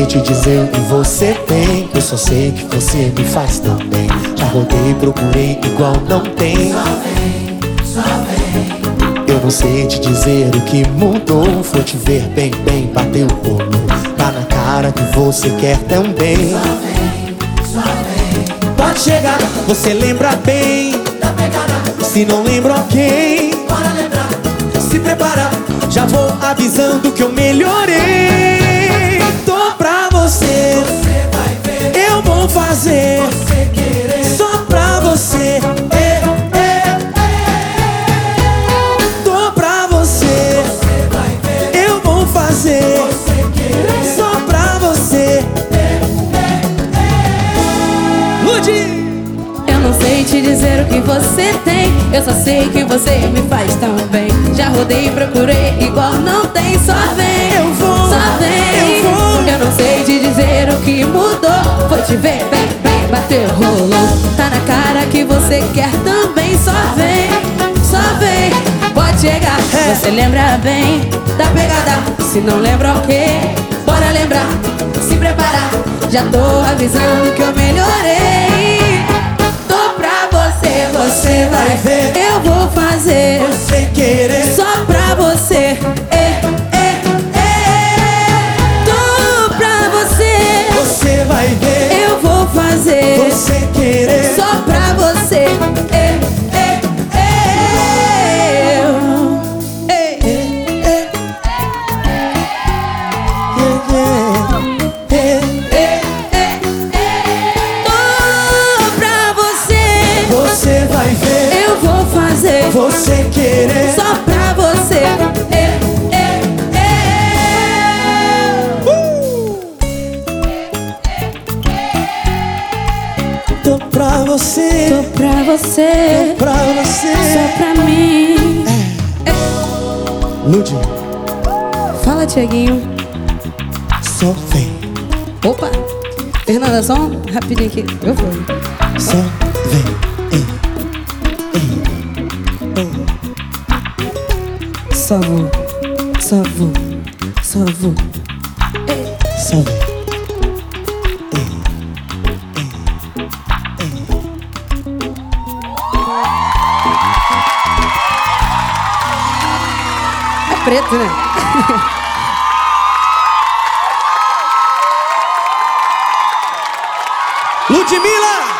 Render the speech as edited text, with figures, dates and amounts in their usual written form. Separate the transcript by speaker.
Speaker 1: te dizer o que você tem. Eu só sei que você me faz tão bem. Já rodei, procurei, igual não tem.
Speaker 2: Só vem, só vem.
Speaker 1: Eu não sei te dizer o que mudou. Foi te ver bem, bem, bateu o rolo. Tá na cara que você quer também.
Speaker 2: Só vem, só vem.
Speaker 1: Pode chegar, você lembra bem
Speaker 2: Da pegada,
Speaker 1: se não lembra, ok.
Speaker 2: bora lembrar.
Speaker 1: Se prepara, já vou avisando que eu melhorei. Tô pra você,
Speaker 2: Você vai ver,
Speaker 1: eu vou fazer
Speaker 2: você querer.
Speaker 1: só pra você. Tô pra você,
Speaker 2: Você vai ver,
Speaker 1: eu vou fazer
Speaker 2: você querer.
Speaker 1: só pra você. Ludi!
Speaker 3: Eu não sei te dizer o que você tem. Eu só sei que você me faz tão bem. Já rodei e procurei, igual não tem. Só vem,
Speaker 1: Eu vou,
Speaker 3: só vem.
Speaker 1: eu vou.
Speaker 3: Eu não sei te dizer o que mudou. Foi te ver bem, bem, bateu, rolou. Tá na cara que você quer também. Só vem, só vem. Pode chegar, você lembra bem da pegada. Se não lembra, ok, bora lembrar. Se prepara, já tô avisando que eu melhorei. Tô pra você, você vai ver. Eu vou fazer
Speaker 1: Você querer
Speaker 3: só pra você. Tô pra você,
Speaker 1: você vai ver.
Speaker 3: eu vou fazer
Speaker 1: Você querer
Speaker 3: só pra você. Tô pra você,
Speaker 1: Você vai ver.
Speaker 3: eu vou fazer
Speaker 1: Você querer
Speaker 3: só pra você.
Speaker 1: Tô pra você,
Speaker 3: Tô pra você,
Speaker 1: pra você.
Speaker 3: só pra mim.
Speaker 1: Ludi,
Speaker 3: Fala, Tiaguinho.
Speaker 1: só vem,
Speaker 3: Opa! Fernanda, só um rapidinho aqui. Eu vou.
Speaker 1: só vem.
Speaker 3: Só vou, só vou, só vou.
Speaker 1: Só vem.
Speaker 3: É preto, né?
Speaker 1: Ludmilla!